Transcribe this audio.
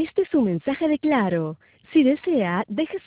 Este es un mensaje de Claro. Si desea, deje